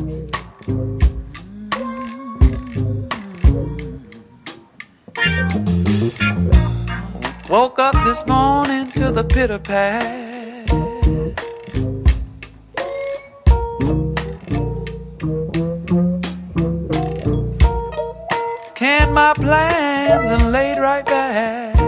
Woke up this morning to the pitter-pat. Canned my plans and laid right back.